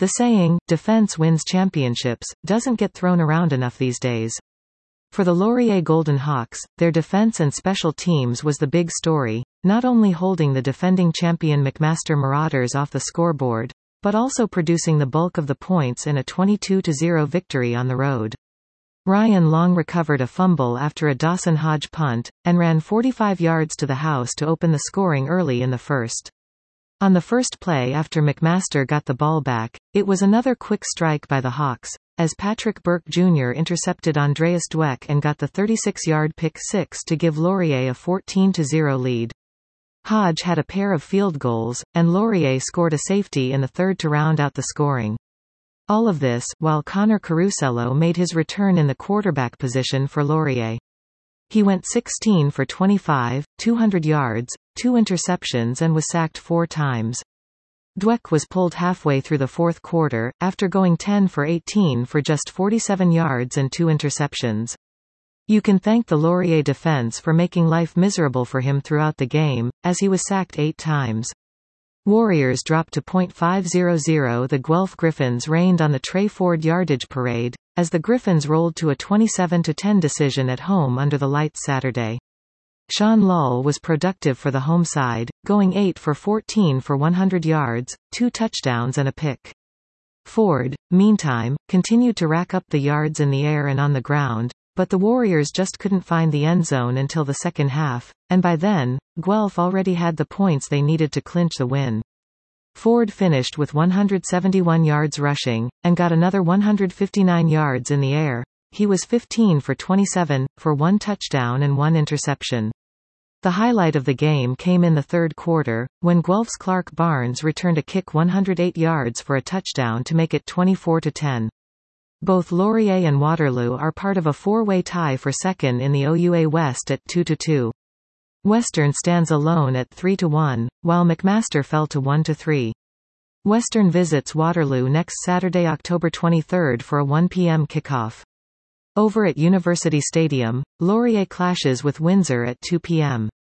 The saying, "defense wins championships," doesn't get thrown around enough these days. For the Laurier Golden Hawks, their defense and special teams was the big story, not only holding the defending champion McMaster Marauders off the scoreboard, but also producing the bulk of the points in a 22-0 victory on the road. Ryan Long recovered a fumble after a Dawson Hodge punt, and ran 45 yards to the house to open the scoring early in the first. On the first play after McMaster got the ball back, it was another quick strike by the Hawks, as Patrick Burke Jr. intercepted Andreas Dweck and got the 36-yard pick six to give Laurier a 14-0 lead. Hodge had a pair of field goals, and Laurier scored a safety in the third to round out the scoring. All of this, while Connor Carusello made his return in the quarterback position for Laurier. He went 16 for 25, 200 yards, 2 interceptions and was sacked 4 times. Dweck was pulled halfway through the fourth quarter, after going 10 for 18 for just 47 yards and 2 interceptions. You can thank the Laurier defense for making life miserable for him throughout the game, as he was sacked 8 times. Warriors dropped to .500. The Guelph Griffins rained on the Trey Ford yardage parade, as the Griffins rolled to a 27-10 decision at home under the lights Saturday. Sean Lull was productive for the home side, going 8 for 14 for 100 yards, 2 touchdowns and a pick. Ford, meantime, continued to rack up the yards in the air and on the ground, but the Warriors just couldn't find the end zone until the second half, and by then, Guelph already had the points they needed to clinch the win. Ford finished with 171 yards rushing, and got another 159 yards in the air. He was 15 for 27, for 1 touchdown and 1 interception. The highlight of the game came in the third quarter, when Guelph's Clark Barnes returned a kick 108 yards for a touchdown to make it 24-10. Both Laurier and Waterloo are part of a 4-way tie for second in the OUA West at 2-2. Western stands alone at 3-1, while McMaster fell to 1-3. Western visits Waterloo next Saturday, October 23 for a 1 p.m. kickoff. Over at University Stadium, Laurier clashes with Windsor at 2 p.m.